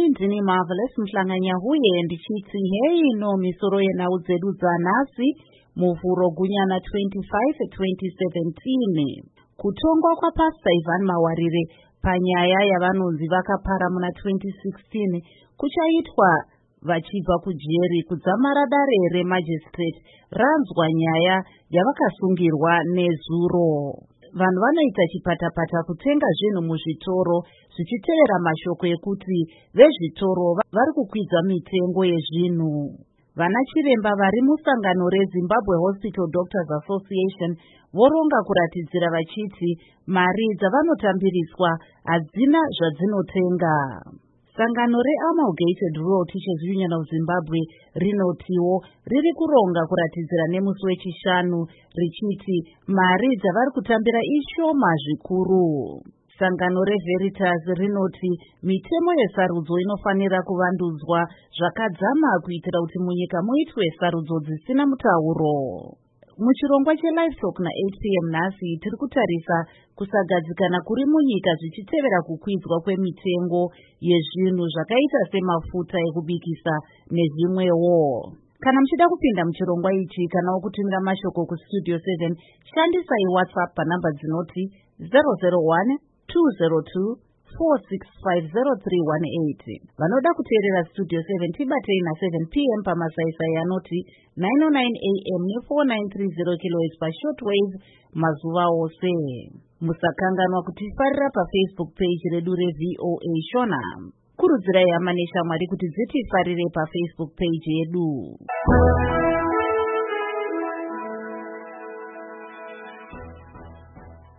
ndini Marvelous Mhlanganya huye ndichiti hei no misoro yenhau dzedu dzanhasi muvhuro gunyana 25-2017. Kutongwa kwaPastor Ivan Mawarire panyaya yavanonzi vakapara muna 2016 kuchaitwa vachibva kujeri kudzamara dare remajistrate ranzwa nyaya yavakasungirwa nezuro. Vanhu vanoita chipatapata kutenga zvinhu muzvitoro zvichitevera mashoko ekuti vezvitoro vari kukwidza mitengo yezvinhu. Vana chiremba vari musangano reZimbabwe Hospital Doctors Association voronga kuratidzira vachiti mari dzavanotambiriswa hadzina zvadzinotenga. Sangano reAmalgamated Rural Teachers Union of Zimbabwe rinotiwo riri kuronga kuratidzira nemusi wechishanu richiti mari dzavari kutambira ishoma zvikuru. Sangano reVeritas rinoti mitemo yesarudzo inofanira kuvandudzwa zvakadzama kuitira kuti munyika muitwe sarudzo dzisina mutauro. Muchirongwa cheLivetalk na8pm nhasi tiri kutarisa kusagadzikana kuri munyika zvichitevera kukwidzwa kwemitengo yezvinhu zvakaita semafuta ekubikisa nezvimwewo. Kana muchida kupinda muchirongwa ichi kana kutumira mashoko kustudio 7 shandisai WhatsApp panhamba dzinoti 001-202-465-0318. Vanoda kuteerera Studio 7 tibatei na7pm pamasaisai anoti 909am ne4930 kHz pashortwave mazuva ose. Musakanganwa kutifarira paFacebook page redu reVOA Shona. Kurudzirai hama neshamwari kuti dzitifarire paFacebook page yedu.